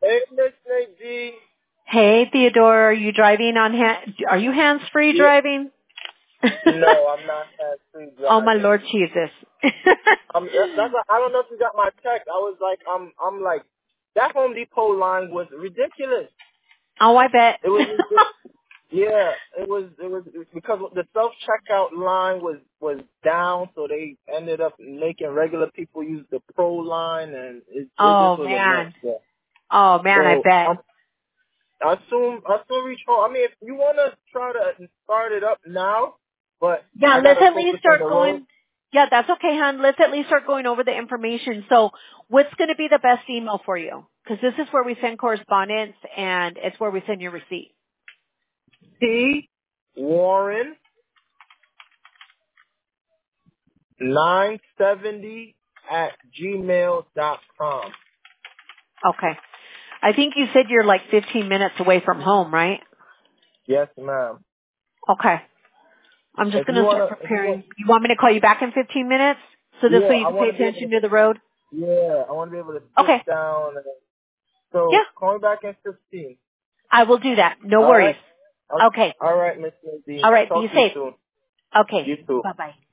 Hey, Miss Nadine. Hey, Theodore, are you driving on are you hands-free Yeah. driving? No, I'm not hands-free Oh, my driving. Lord Jesus. I don't know if you got my text. I was like, I'm like, that Home Depot line was ridiculous. Oh, I bet. It was yeah, it was because the self-checkout line was down, so they ended up making regular people use the Pro line, and it just Oh, was a mess. man. Yeah. Oh, man, I So bet. I soon reach home. I mean, if you wanna try to start it up now, but Yeah, I let's gotta at least focus on the start road. going. Yeah, that's okay, hon. Let's at least start going over the information. So what's going to be the best email for you? Because this is where we send correspondence, and it's where we send your receipt. T Warren 970 at gmail.com. Okay. I think you said you're like 15 minutes away from home, right? Yes, ma'am. Okay. I'm just If going you to start wanna, if you want, preparing. You want me to call you back in 15 minutes? So this yeah, way you I can pay want to be able attention to. to the road? Yeah, I want to be able to Okay. sit down. Yeah. So call me back in 15. I will do that. No All worries. right. Okay. All right, Miss Nadine. All right. Be Talk to you safe. soon. Okay. You too. Bye-bye.